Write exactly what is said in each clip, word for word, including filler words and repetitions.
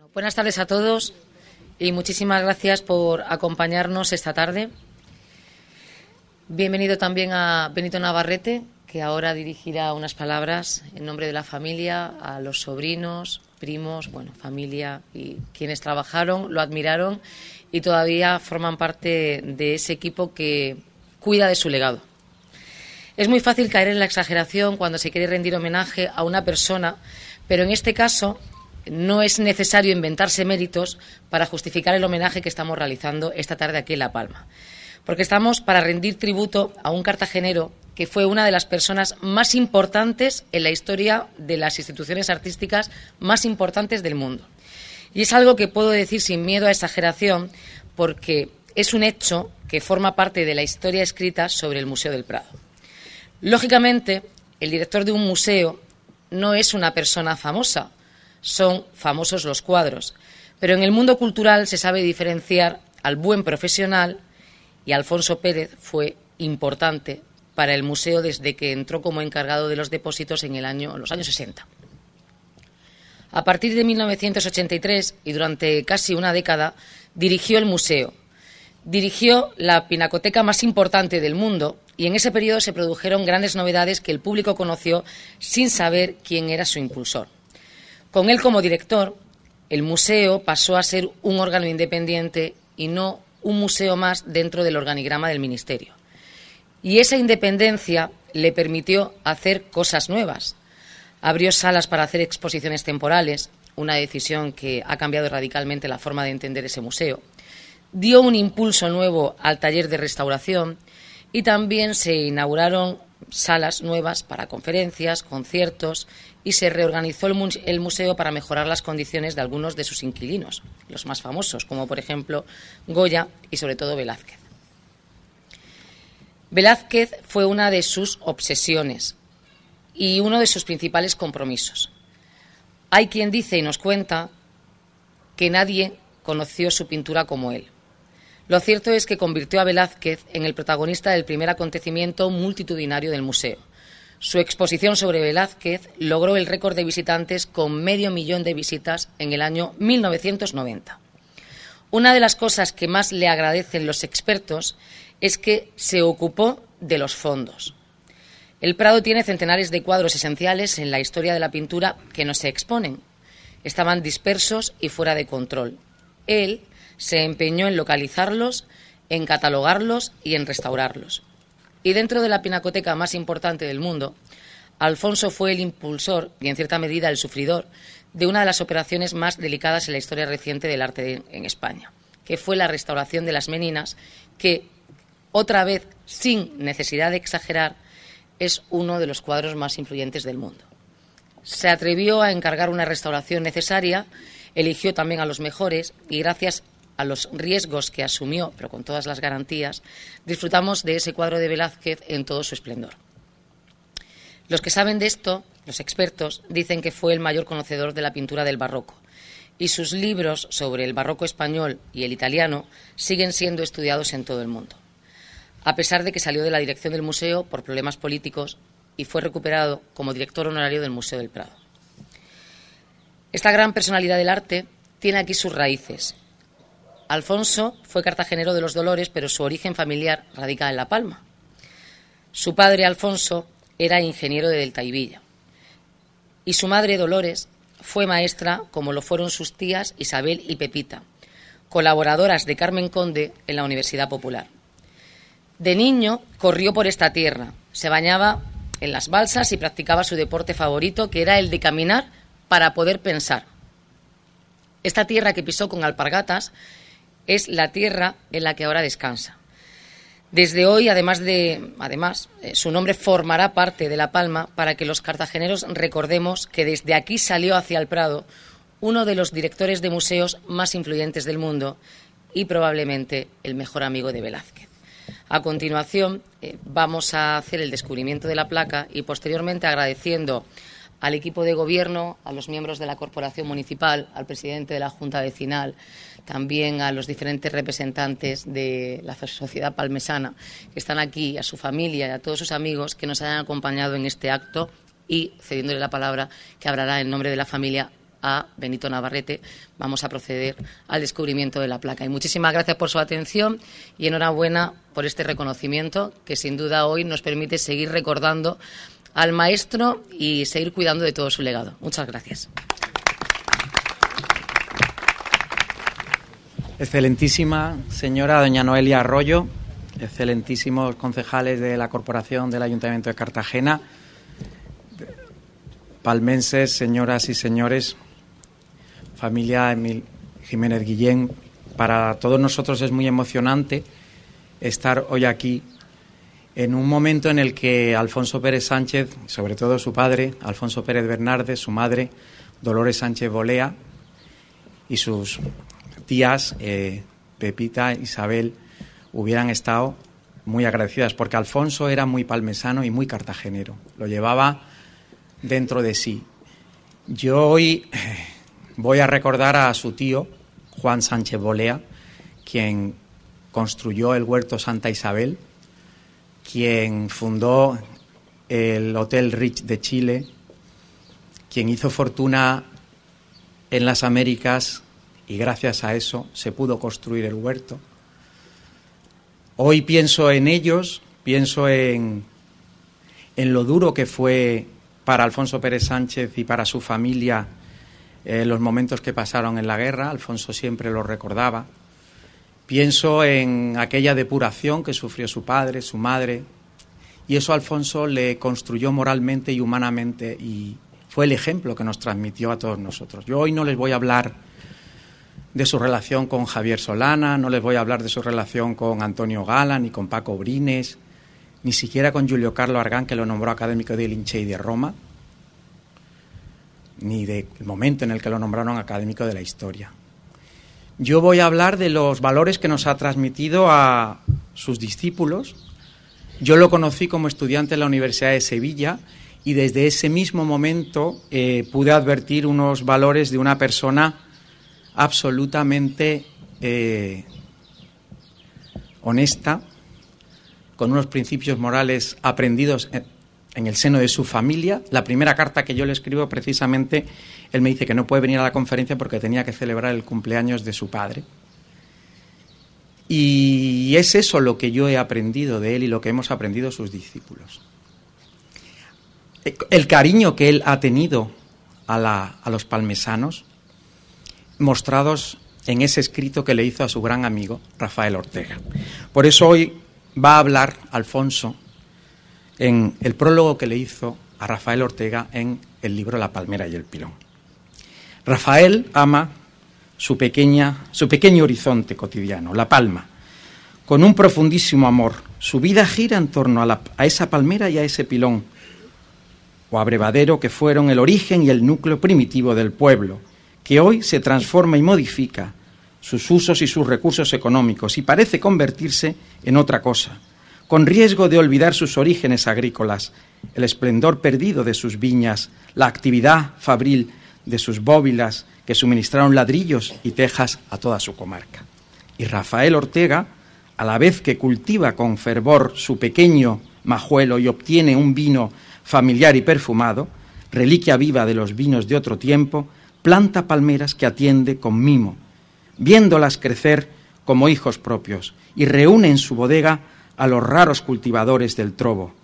Buenas tardes a todos y muchísimas gracias por acompañarnos esta tarde. Bienvenido también a Benito Navarrete, que ahora dirigirá unas palabras en nombre de la familia a los sobrinos, primos, bueno, familia y quienes trabajaron, lo admiraron y todavía forman parte de ese equipo que cuida de su legado. Es muy fácil caer en la exageración cuando se quiere rendir homenaje a una persona, pero en este caso no es necesario inventarse méritos para justificar el homenaje que estamos realizando esta tarde aquí en La Palma. Porque estamos para rendir tributo a un cartagenero que fue una de las personas más importantes en la historia de las instituciones artísticas más importantes del mundo. Y es algo que puedo decir sin miedo a exageración porque es un hecho que forma parte de la historia escrita sobre el Museo del Prado. Lógicamente, el director de un museo no es una persona famosa, son famosos los cuadros, pero en el mundo cultural se sabe diferenciar al buen profesional y Alfonso Pérez fue importante para el museo desde que entró como encargado de los depósitos en el año, en los años sesenta. A partir de mil novecientos ochenta y tres y durante casi una década dirigió el museo. Dirigió la pinacoteca más importante del mundo y en ese periodo se produjeron grandes novedades que el público conoció sin saber quién era su impulsor. Con él como director, el museo pasó a ser un órgano independiente y no un museo más dentro del organigrama del Ministerio. Y esa independencia le permitió hacer cosas nuevas. Abrió salas para hacer exposiciones temporales, una decisión que ha cambiado radicalmente la forma de entender ese museo. Dio un impulso nuevo al taller de restauración y también se inauguraron salas nuevas para conferencias, conciertos y se reorganizó el, mu el museo para mejorar las condiciones de algunos de sus inquilinos, los más famosos, como por ejemplo Goya y sobre todo Velázquez. Velázquez fue una de sus obsesiones y uno de sus principales compromisos. Hay quien dice y nos cuenta que nadie conoció su pintura como él. Lo cierto es que convirtió a Velázquez en el protagonista del primer acontecimiento multitudinario del museo. Su exposición sobre Velázquez logró el récord de visitantes con medio millón de visitas en el año mil novecientos noventa. Una de las cosas que más le agradecen los expertos es que se ocupó de los fondos. El Prado tiene centenares de cuadros esenciales en la historia de la pintura que no se exponen. Estaban dispersos y fuera de control. Él se empeñó en localizarlos, en catalogarlos y en restaurarlos. Y dentro de la pinacoteca más importante del mundo, Alfonso fue el impulsor y, en cierta medida, el sufridor de una de las operaciones más delicadas en la historia reciente del arte en España, que fue la restauración de las Meninas, que, otra vez, sin necesidad de exagerar, es uno de los cuadros más influyentes del mundo. Se atrevió a encargar una restauración necesaria, eligió también a los mejores y, gracias a los riesgos que asumió, pero con todas las garantías, disfrutamos de ese cuadro de Velázquez en todo su esplendor. Los que saben de esto, los expertos, dicen que fue el mayor conocedor de la pintura del barroco y sus libros sobre el barroco español y el italiano siguen siendo estudiados en todo el mundo. A pesar de que salió de la dirección del museo por problemas políticos y fue recuperado como director honorario del Museo del Prado. Esta gran personalidad del arte tiene aquí sus raíces. Alfonso fue cartagenero de los Dolores, pero su origen familiar radica en La Palma. Su padre, Alfonso, era ingeniero de Deltaivilla. Y su madre, Dolores, fue maestra, como lo fueron sus tías Isabel y Pepita, colaboradoras de Carmen Conde en la Universidad Popular. De niño corrió por esta tierra, se bañaba en las balsas y practicaba su deporte favorito, que era el de caminar para poder pensar. Esta tierra que pisó con alpargatas es la tierra en la que ahora descansa. Desde hoy, además de, además, eh, su nombre formará parte de La Palma para que los cartageneros recordemos que desde aquí salió hacia el Prado uno de los directores de museos más influyentes del mundo y probablemente el mejor amigo de Velázquez. A continuación, eh, vamos a hacer el descubrimiento de la placa y posteriormente, agradeciendo al equipo de gobierno, a los miembros de la corporación municipal, al presidente de la Junta Vecinal, también a los diferentes representantes de la sociedad palmesana que están aquí, a su familia y a todos sus amigos que nos hayan acompañado en este acto y, cediéndole la palabra, que hablará en nombre de la familia a Benito Navarrete, vamos a proceder al descubrimiento de la placa. Y muchísimas gracias por su atención y enhorabuena por este reconocimiento que sin duda hoy nos permite seguir recordando al maestro y seguir cuidando de todo su legado. Muchas gracias. Excelentísima señora doña Noelia Arroyo, excelentísimos concejales de la Corporación del Ayuntamiento de Cartagena, palmenses, señoras y señores, familia Emil Jiménez Guillén, para todos nosotros es muy emocionante estar hoy aquí en un momento en el que Alfonso Pérez Sánchez, sobre todo su padre, Alfonso Pérez Bernardes, su madre, Dolores Sánchez Bolea, y sus tías, eh, Pepita, Isabel, hubieran estado muy agradecidas, porque Alfonso era muy palmesano y muy cartagenero, lo llevaba dentro de sí. Yo hoy voy a recordar a su tío, Juan Sánchez Bolea, quien construyó el Huerto Santa Isabel, quien fundó el Hotel Rich de Chile, quien hizo fortuna en las Américas y gracias a eso se pudo construir el huerto. Hoy pienso en ellos, pienso en, en lo duro que fue para Alfonso Pérez Sánchez y para su familia eh, los momentos que pasaron en la guerra. Alfonso siempre lo recordaba. Pienso en aquella depuración que sufrió su padre, su madre, y eso Alfonso le construyó moralmente y humanamente y fue el ejemplo que nos transmitió a todos nosotros. Yo hoy no les voy a hablar de su relación con Javier Solana, no les voy a hablar de su relación con Antonio Gala, ni con Paco Brines, ni siquiera con Giulio Carlo Argan, que lo nombró académico de Lincei de Roma, ni del momento en el que lo nombraron académico de la historia. Yo voy a hablar de los valores que nos ha transmitido a sus discípulos. Yo lo conocí como estudiante en la Universidad de Sevilla y desde ese mismo momento eh, pude advertir unos valores de una persona absolutamente eh, honesta, con unos principios morales aprendidos en, en el seno de su familia. La primera carta que yo le escribo, precisamente, él me dice que no puede venir a la conferencia porque tenía que celebrar el cumpleaños de su padre. Y es eso lo que yo he aprendido de él y lo que hemos aprendido sus discípulos. El cariño que él ha tenido a, la, a los palmesanos, mostrados en ese escrito que le hizo a su gran amigo Rafael Ortega. Por eso hoy va a hablar Alfonso en el prólogo que le hizo a Rafael Ortega en el libro La palmera y el pilón. Rafael ama su, pequeña, su pequeño horizonte cotidiano, la palma, con un profundísimo amor. Su vida gira en torno a, la, a esa palmera y a ese pilón, o abrevadero que fueron el origen y el núcleo primitivo del pueblo, que hoy se transforma y modifica sus usos y sus recursos económicos y parece convertirse en otra cosa, con riesgo de olvidar sus orígenes agrícolas, el esplendor perdido de sus viñas, la actividad fabril de sus bóbilas que suministraron ladrillos y tejas a toda su comarca. Y Rafael Ortega, a la vez que cultiva con fervor su pequeño majuelo y obtiene un vino familiar y perfumado, reliquia viva de los vinos de otro tiempo, planta palmeras que atiende con mimo, viéndolas crecer como hijos propios, y reúne en su bodega a los raros cultivadores del trobo.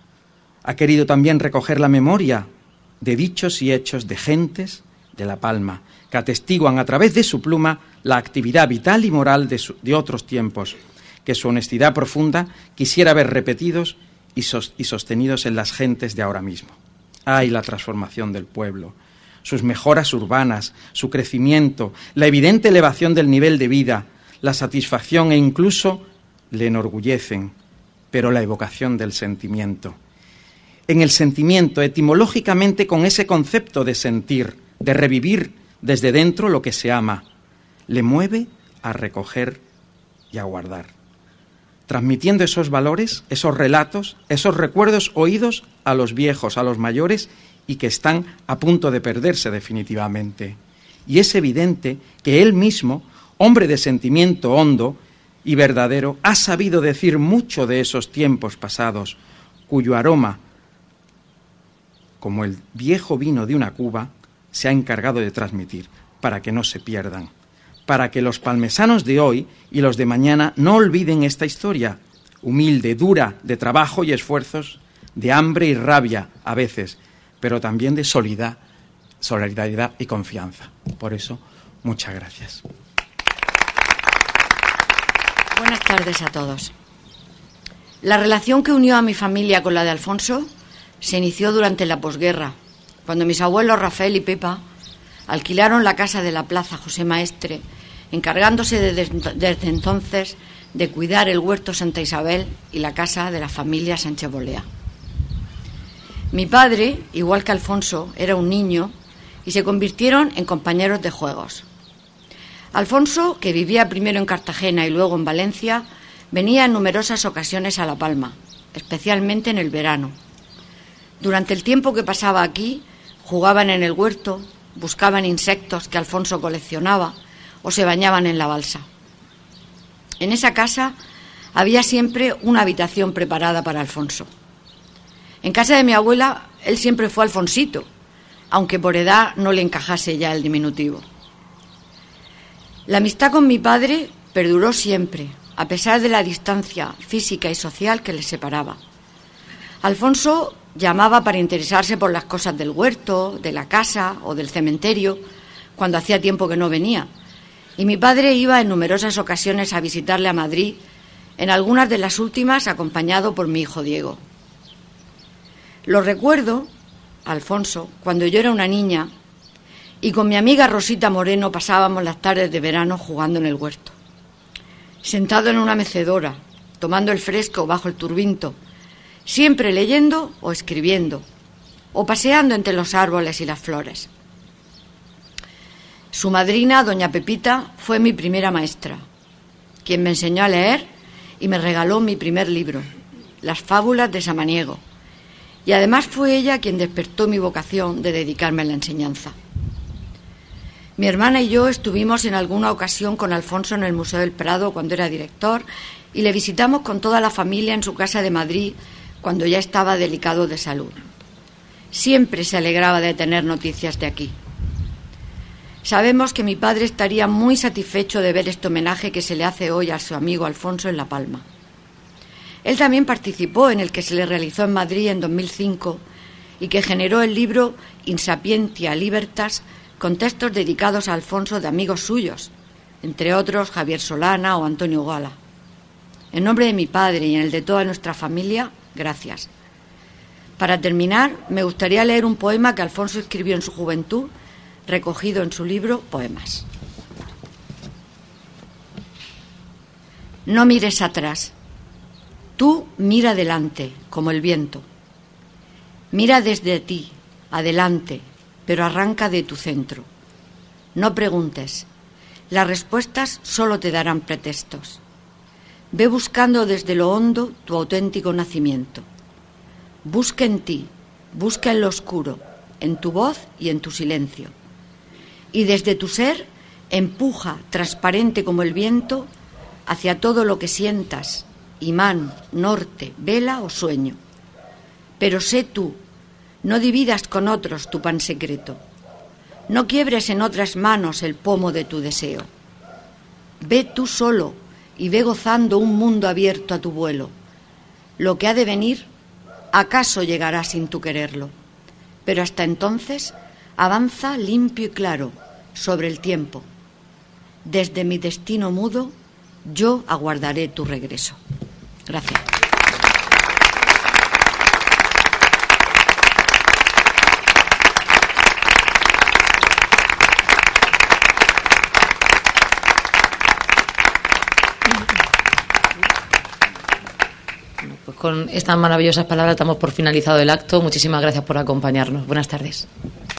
Ha querido también recoger la memoria de dichos y hechos de gentes de La Palma, que atestiguan a través de su pluma la actividad vital y moral de, su, de otros tiempos, que su honestidad profunda quisiera ver repetidos y, sos, y sostenidos en las gentes de ahora mismo. ¡Ay, la transformación del pueblo! Sus mejoras urbanas, su crecimiento, la evidente elevación del nivel de vida, la satisfacción e incluso le enorgullecen, pero la evocación del sentimiento. En el sentimiento, etimológicamente, con ese concepto de sentir, de revivir desde dentro lo que se ama, le mueve a recoger y a guardar, transmitiendo esos valores, esos relatos, esos recuerdos oídos a los viejos, a los mayores, y que están a punto de perderse definitivamente. Y es evidente que él mismo, hombre de sentimiento hondo y verdadero, ha sabido decir mucho de esos tiempos pasados, cuyo aroma, como el viejo vino de una cuba, se ha encargado de transmitir, para que no se pierdan, para que los palmesanos de hoy y los de mañana no olviden esta historia, humilde, dura, de trabajo y esfuerzos, de hambre y rabia a veces, pero también de solidaridad, solidaridad y confianza. Por eso, muchas gracias. Buenas tardes a todos. La relación que unió a mi familia con la de Alfonso se inició durante la posguerra, cuando mis abuelos Rafael y Pepa alquilaron la casa de la Plaza José Maestre, encargándose desde, desde entonces de cuidar el huerto Santa Isabel y la casa de la familia Sánchez Bolea. Mi padre, igual que Alfonso, era un niño y se convirtieron en compañeros de juegos. Alfonso, que vivía primero en Cartagena y luego en Valencia, venía en numerosas ocasiones a La Palma, especialmente en el verano. Durante el tiempo que pasaba aquí, jugaban en el huerto, buscaban insectos que Alfonso coleccionaba o se bañaban en la balsa. En esa casa había siempre una habitación preparada para Alfonso. En casa de mi abuela, él siempre fue Alfonsito, aunque por edad no le encajase ya el diminutivo. La amistad con mi padre perduró siempre, a pesar de la distancia física y social que les separaba. Alfonso llamaba para interesarse por las cosas del huerto, de la casa o del cementerio, cuando hacía tiempo que no venía, y mi padre iba en numerosas ocasiones a visitarle a Madrid, en algunas de las últimas acompañado por mi hijo Diego. Lo recuerdo, Alfonso, cuando yo era una niña y con mi amiga Rosita Moreno pasábamos las tardes de verano jugando en el huerto, sentado en una mecedora, tomando el fresco bajo el turbinto, siempre leyendo o escribiendo, o paseando entre los árboles y las flores. Su madrina, doña Pepita, fue mi primera maestra, quien me enseñó a leer y me regaló mi primer libro, Las fábulas de Samaniego, y además fue ella quien despertó mi vocación de dedicarme a la enseñanza. Mi hermana y yo estuvimos en alguna ocasión con Alfonso en el Museo del Prado cuando era director y le visitamos con toda la familia en su casa de Madrid cuando ya estaba delicado de salud. Siempre se alegraba de tener noticias de aquí. Sabemos que mi padre estaría muy satisfecho de ver este homenaje que se le hace hoy a su amigo Alfonso en La Palma. Él también participó en el que se le realizó en Madrid en dos mil cinco y que generó el libro Insapientia Libertas, con textos dedicados a Alfonso de amigos suyos, entre otros Javier Solana o Antonio Gala. En nombre de mi padre y en el de toda nuestra familia, gracias. Para terminar, me gustaría leer un poema que Alfonso escribió en su juventud, recogido en su libro Poemas. No mires atrás. Tú mira adelante, como el viento. Mira desde ti, adelante, pero arranca de tu centro. No preguntes. Las respuestas solo te darán pretextos. Ve buscando desde lo hondo tu auténtico nacimiento. Busca en ti, busca en lo oscuro, en tu voz y en tu silencio. Y desde tu ser, empuja, transparente como el viento, hacia todo lo que sientas, imán, norte, vela o sueño. Pero sé tú, no dividas con otros tu pan secreto. No quiebres en otras manos el pomo de tu deseo. Ve tú solo y ve gozando un mundo abierto a tu vuelo. Lo que ha de venir, acaso llegará sin tu quererlo. Pero hasta entonces, avanza limpio y claro sobre el tiempo. Desde mi destino mudo, yo aguardaré tu regreso. Gracias. Pues con estas maravillosas palabras damos por finalizado el acto. Muchísimas gracias por acompañarnos. Buenas tardes.